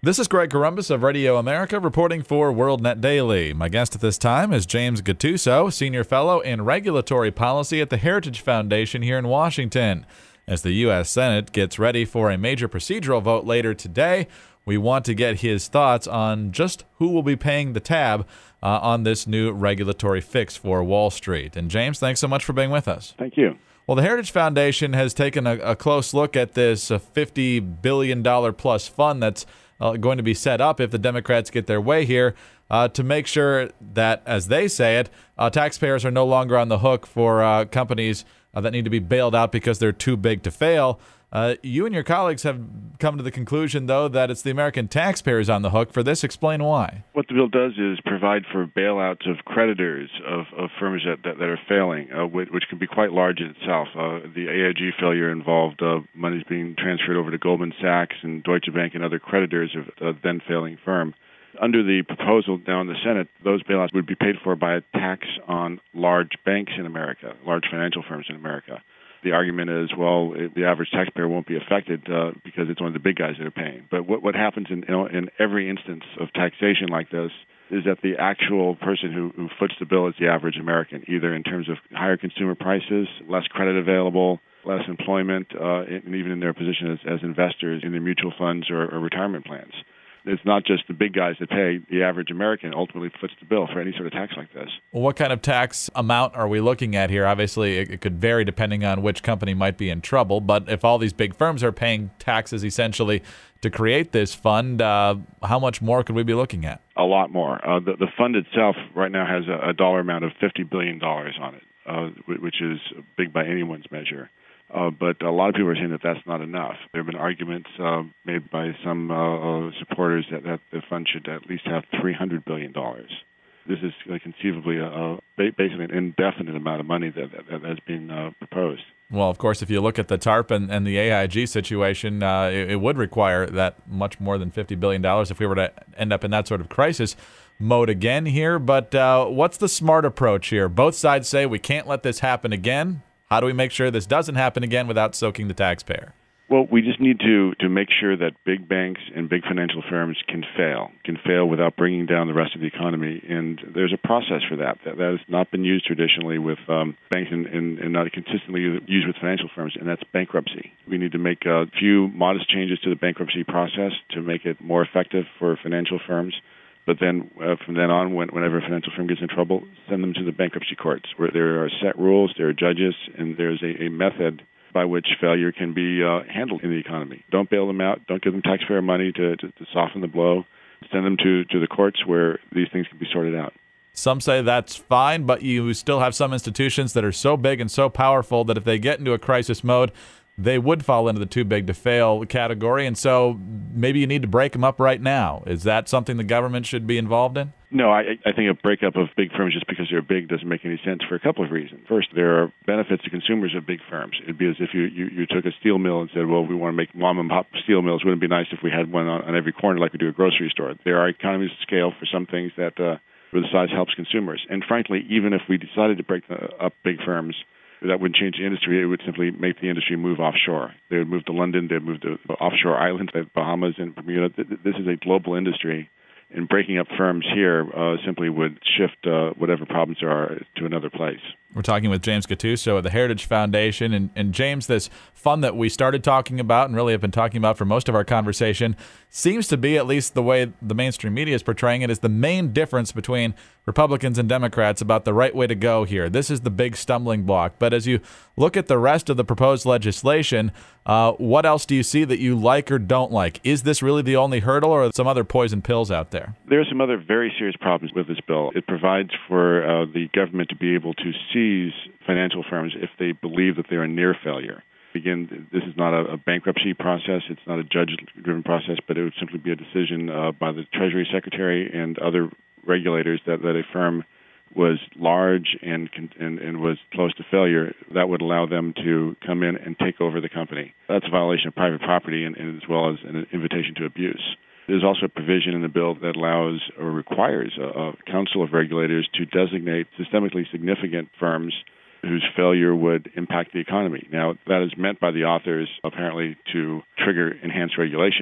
This is Greg Corombos of Radio America reporting for WorldNet Daily. My guest at this time is James Gattuso, Senior Fellow in Regulatory Policy at the Heritage Foundation here in Washington. As the U.S. Senate gets ready for a major procedural vote later today, we want to get his thoughts on just who will be paying the tab on this new regulatory fix for Wall Street. And James, thanks so much for being with us. Thank you. Well, the Heritage Foundation has taken a close look at this $50 billion plus fund that's going to be set up if the Democrats get their way here to make sure that, as they say it, taxpayers are no longer on the hook for companies that need to be bailed out because they're too big to fail. You and your colleagues have come to the conclusion, though, that it's the American taxpayers on the hook for this. Explain why. What the bill does is provide for bailouts of creditors of firms that are failing, which can be quite large in itself. The AIG failure involved monies being transferred over to Goldman Sachs and Deutsche Bank and other creditors of a then-failing firm. Under the proposal now in the Senate, those bailouts would be paid for by a tax on large banks in America, large financial firms in America. The argument is, well, the average taxpayer won't be affected because it's only the big guys that are paying. But what happens in every instance of taxation like this is that the actual person who foots the bill is the average American, either in terms of higher consumer prices, less credit available, less employment, and even in their position as investors in their mutual funds or retirement plans. It's not just the big guys that pay. The average American ultimately foots the bill for any sort of tax like this. Well, what kind of tax amount are we looking at here? Obviously, it could vary depending on which company might be in trouble. But if all these big firms are paying taxes essentially to create this fund, how much more could we be looking at? A lot more. The fund itself right now has a dollar amount of $50 billion on it, which is big by anyone's measure. But a lot of people are saying that that's not enough. There have been arguments made by some supporters that the fund should at least have $300 billion. This is conceivably basically an indefinite amount of money that has been proposed. Well, of course, if you look at the TARP and the AIG situation, it would require that much more than $50 billion if we were to end up in that sort of crisis mode again here. But what's the smart approach here? Both sides say we can't let this happen again. How do we make sure this doesn't happen again without soaking the taxpayer? Well, we just need to make sure that big banks and big financial firms can fail without bringing down the rest of the economy. And there's a process for that. That has not been used traditionally with banks and not consistently used with financial firms, and that's bankruptcy. We need to make a few modest changes to the bankruptcy process to make it more effective for financial firms. But then from then on, whenever a financial firm gets in trouble, send them to the bankruptcy courts, where there are set rules, there are judges, and there's a method by which failure can be handled in the economy. Don't bail them out. Don't give them taxpayer money to soften the blow. Send them to the courts where these things can be sorted out. Some say that's fine, but you still have some institutions that are so big and so powerful that if they get into a crisis mode, they would fall into the too big to fail category, and so maybe you need to break them up right now. Is that something the government should be involved in? No, I think a breakup of big firms just because they're big doesn't make any sense for a couple of reasons. First, there are benefits to consumers of big firms. It'd be as if you took a steel mill and said, well, we want to make mom-and-pop steel mills. Wouldn't it be nice if we had one on every corner like we do a grocery store? There are economies of scale for some things that where the size helps consumers. And frankly, even if we decided to break up big firms, that wouldn't change the industry. It would simply make the industry move offshore. They would move to London. They would move to offshore islands, like Bahamas and Bermuda. This is a global industry, and breaking up firms here simply would shift whatever problems there are to another place. We're talking with James Gattuso of the Heritage Foundation. And James, this fund that we started talking about and really have been talking about for most of our conversation seems to be, at least the way the mainstream media is portraying it, is the main difference between Republicans and Democrats about the right way to go here. This is the big stumbling block. But as you look at the rest of the proposed legislation, what else do you see that you like or don't like? Is this really the only hurdle, or are some other poison pills out there? There are some other very serious problems with this bill. It provides for the government to be able to seize financial firms if they believe that they are near failure. Again, this is not a bankruptcy process. It's not a judge-driven process, but it would simply be a decision by the Treasury Secretary and other regulators that a firm was large and was close to failure. That would allow them to come in and take over the company. That's a violation of private property and as well as an invitation to abuse. There's also a provision in the bill that allows or requires a council of regulators to designate systemically significant firms whose failure would impact the economy. Now, that is meant by the authors apparently to trigger enhanced regulation, but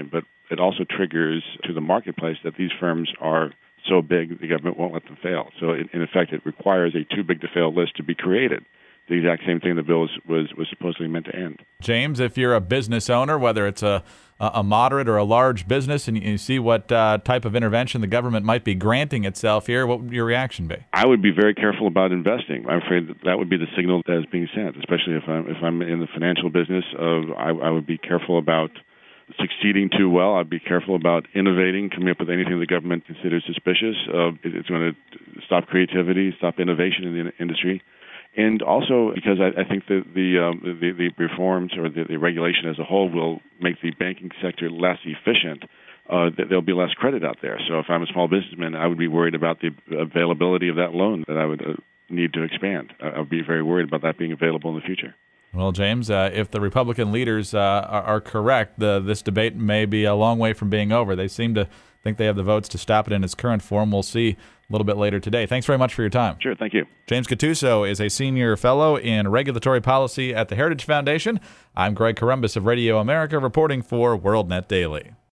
it also triggers to the marketplace that these firms are so big the government won't let them fail. So in effect, it requires a too big to fail list to be created. The exact same thing the bill was supposedly meant to end. James, if you're a business owner, whether it's a moderate or a large business, and you see what type of intervention the government might be granting itself here, what would your reaction be? I would be very careful about investing. I'm afraid that would be the signal that is being sent, especially if I'm in the financial business. I would be careful about succeeding too well. I'd be careful about innovating, coming up with anything the government considers suspicious. It's going to stop creativity, stop innovation in the industry. And also because I think that the reforms or the regulation as a whole will make the banking sector less efficient, that there'll be less credit out there. So if I'm a small businessman, I would be worried about the availability of that loan that I would need to expand. I would be very worried about that being available in the future. Well, James, if the Republican leaders are correct, this debate may be a long way from being over. They seem to think they have the votes to stop it in its current form. We'll see a little bit later today. Thanks very much for your time. Sure, thank you. James Gattuso is a senior fellow in regulatory policy at the Heritage Foundation. I'm Greg Corombos of Radio America reporting for WorldNet Daily.